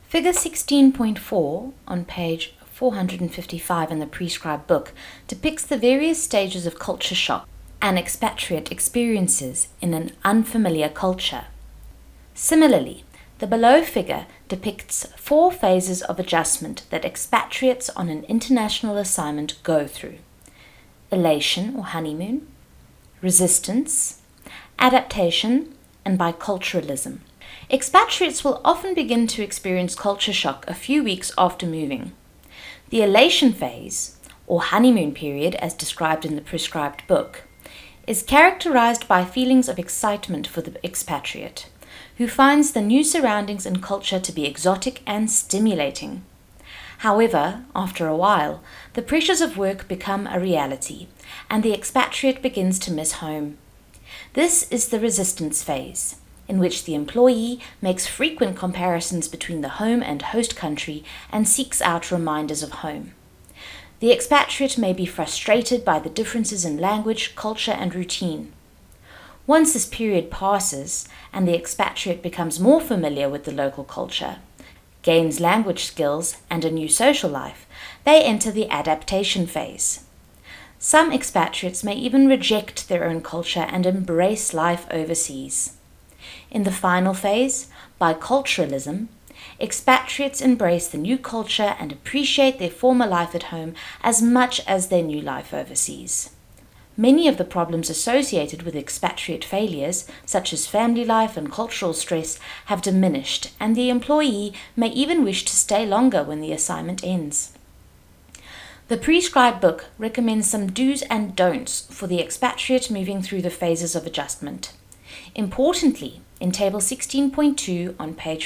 Figure 16.4 on page 455 in the prescribed book depicts the various stages of culture shock an expatriate experiences in an unfamiliar culture. Similarly, the below figure depicts 4 phases of adjustment that expatriates on an international assignment go through: elation or honeymoon, resistance, adaptation, and biculturalism. Expatriates will often begin to experience culture shock a few weeks after moving. The elation phase, or honeymoon period as described in the prescribed book, is characterized by feelings of excitement for the expatriate, who finds the new surroundings and culture to be exotic and stimulating. However, after a while, the pressures of work become a reality, and the expatriate begins to miss home. This is the resistance phase, in which the employee makes frequent comparisons between the home and host country and seeks out reminders of home. The expatriate may be frustrated by the differences in language, culture, and routine. Once this period passes and the expatriate becomes more familiar with the local culture, gains language skills and a new social life, they enter the adaptation phase. Some expatriates may even reject their own culture and embrace life overseas. In the final phase, biculturalism, expatriates embrace the new culture and appreciate their former life at home as much as their new life overseas. Many of the problems associated with expatriate failures, such as family life and cultural stress, have diminished, and the employee may even wish to stay longer when the assignment ends. The prescribed book recommends some do's and don'ts for the expatriate moving through the phases of adjustment. Importantly, in Table 16.2 on page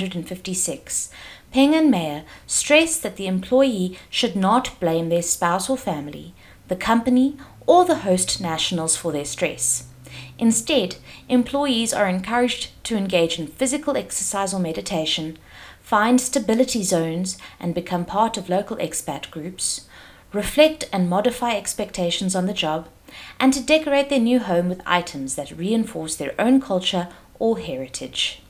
456, Peng and Meyer stress that the employee should not blame their spouse or family, the company, or the host nationals for their stress. Instead, employees are encouraged to engage in physical exercise or meditation, find stability zones and become part of local expat groups, reflect and modify expectations on the job, and to decorate their new home with items that reinforce their own culture or heritage.